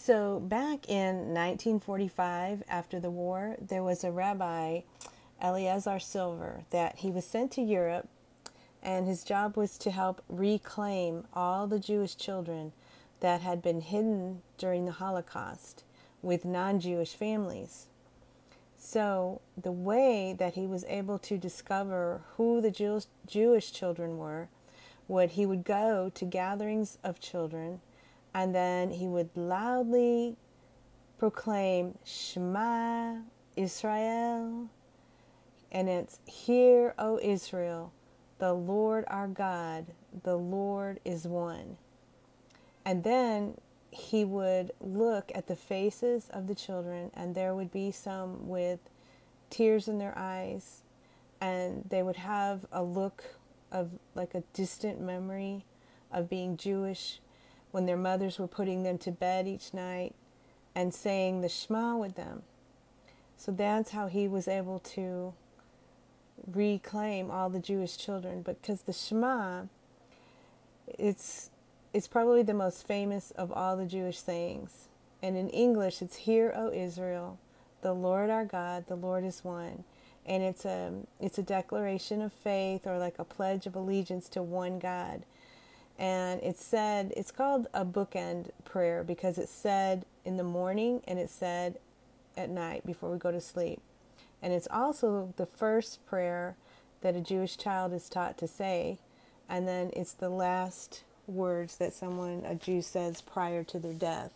So, back in 1945, after the war, there was a rabbi, Eleazar Silver, that he was sent to Europe, and his job was to help reclaim all the Jewish children that had been hidden during the Holocaust with non Jewish families. So, the way that he was able to discover who the Jewish children were, he would go to gatherings of children, and then he would loudly proclaim Shema Israel, and it's Hear, O Israel, the Lord our God, the Lord is one. And then he would look at the faces of the children, and there would be some with tears in their eyes, and they would have a look of like a distant memory of being Jewish when their mothers were putting them to bed each night and saying the Shema with them. So that's how he was able to reclaim all the Jewish children. Because the Shema, it's probably the most famous of all the Jewish sayings. And in English, it's Hear, O Israel, the Lord our God, the Lord is one. And it's a declaration of faith, or like a pledge of allegiance to one God. And it's called a bookend prayer because it's said in the morning and it's said at night before we go to sleep. And it's also the first prayer that a Jewish child is taught to say. And then it's the last words that a Jew says prior to their death.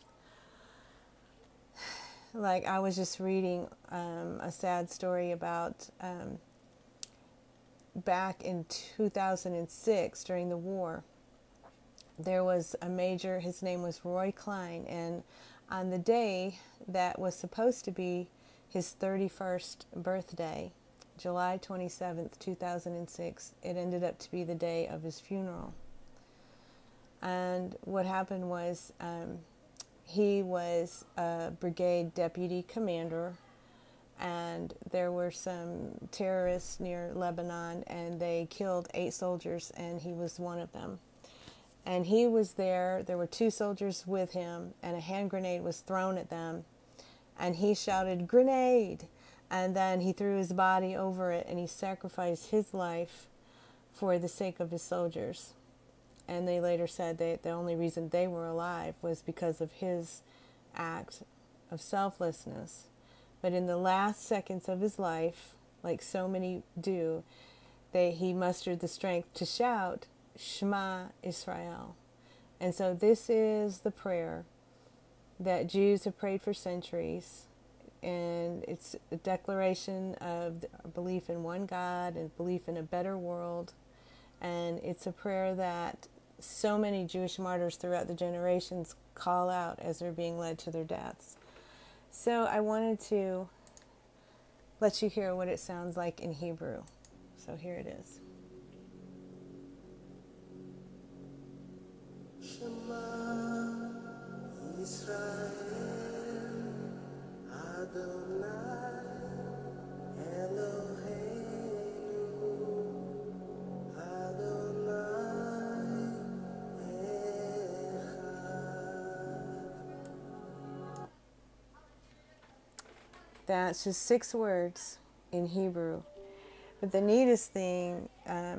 Like, I was just reading a sad story about back in 2006 during the war. There was a major, his name was Roy Klein, and on the day that was supposed to be his 31st birthday, July 27th, 2006, it ended up to be the day of his funeral. And what happened was he was a brigade deputy commander, and there were some terrorists near Lebanon, and they killed 8 soldiers, and he was one of them. And he was there were 2 soldiers with him, and a hand grenade was thrown at them, and he shouted, "Grenade!" And then he threw his body over it, and he sacrificed his life for the sake of his soldiers. And they later said that the only reason they were alive was because of his act of selflessness. But in the last seconds of his life, like so many do, he mustered the strength to shout, Shema Israel. And so this is the prayer that Jews have prayed for centuries. And it's a declaration of belief in one God and belief in a better world. And it's a prayer that so many Jewish martyrs throughout the generations call out as they're being led to their deaths. So I wanted to let you hear what it sounds like in Hebrew. So here it is. Shema Israel Adonai Eloheinu Adonai Echad. That's just 6 words in Hebrew. But the neatest thing,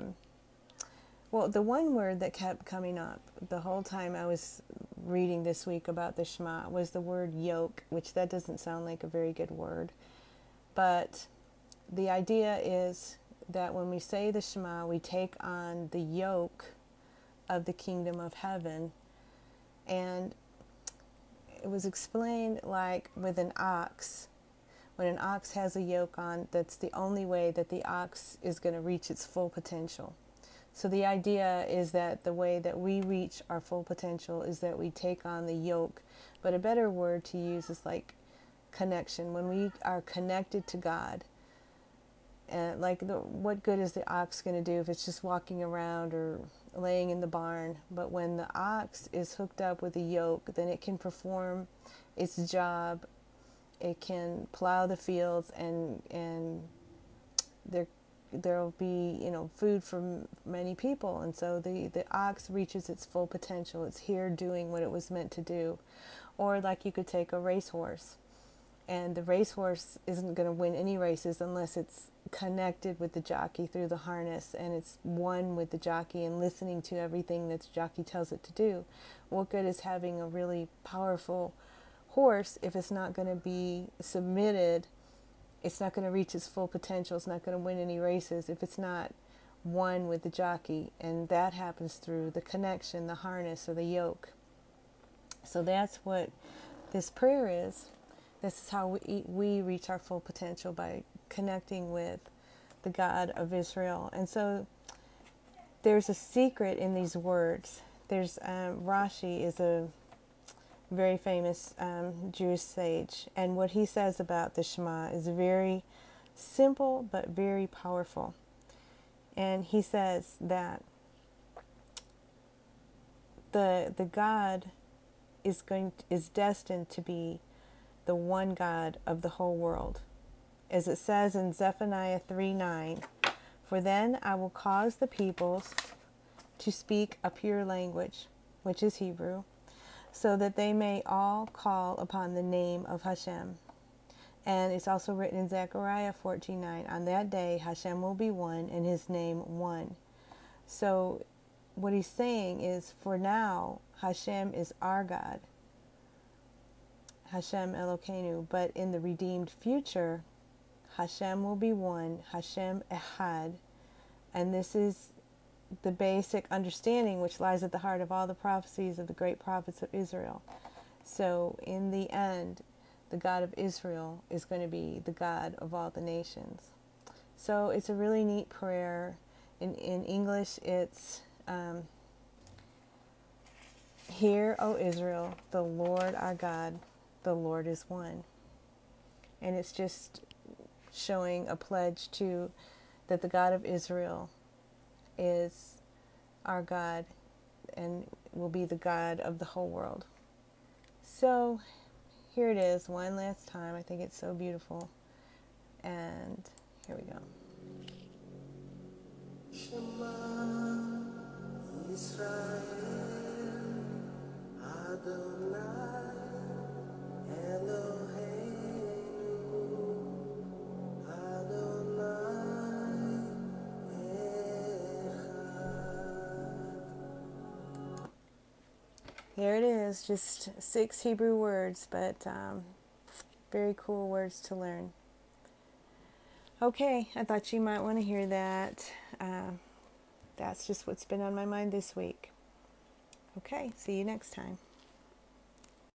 the one word that kept coming up the whole time I was reading this week about the Shema was the word yoke, which that doesn't sound like a very good word. But the idea is that when we say the Shema, we take on the yoke of the kingdom of heaven. And it was explained like with an ox. When an ox has a yoke on, that's the only way that the ox is going to reach its full potential. So the idea is that the way that we reach our full potential is that we take on the yoke. But a better word to use is like connection. When we are connected to God, what good is the ox going to do if it's just walking around or laying in the barn? But when the ox is hooked up with a yoke, then it can perform its job. It can plow the fields, and there there'll be, food for many people. And so the ox reaches its full potential. It's here doing what it was meant to do. Or like you could take a racehorse, and the racehorse isn't going to win any races unless it's connected with the jockey through the harness, and it's one with the jockey and listening to everything that the jockey tells it to do. What good is having a really powerful horse if it's not going to be submitted? It's not going to reach its full potential. It's not going to win any races if it's not one with the jockey. And that happens through the connection, the harness, or the yoke. So that's what this prayer is. This is how we reach our full potential, by connecting with the God of Israel. And so there's a secret in these words. There's Rashi is a very famous Jewish sage, and what he says about the Shema is very simple but very powerful. And he says that the God is destined to be the one God of the whole world. As it says in Zephaniah 3:9, "For then I will cause the peoples to speak a pure language," which is Hebrew, "so that they may all call upon the name of Hashem." And it's also written in Zechariah 14:9, "On that day Hashem will be one and his name one." So what he's saying is, for now, Hashem is our God, Hashem Elokeinu, but in the redeemed future, Hashem will be one, Hashem Echad, and this is the basic understanding which lies at the heart of all the prophecies of the great prophets of Israel. So in the end, the God of Israel is going to be the God of all the nations. So it's a really neat prayer. In English, it's "Hear, O Israel, the Lord our God, the Lord is one." And it's just showing a pledge to that the God of Israel is our God and will be the God of the whole world. So here it is one last time. I think it's so beautiful. And here we go. Shema Israel Adonai Eloheinu Adonai Echad. There it is, just 6 Hebrew words, but very cool words to learn. Okay, I thought you might want to hear that. That's just what's been on my mind this week. Okay, see you next time.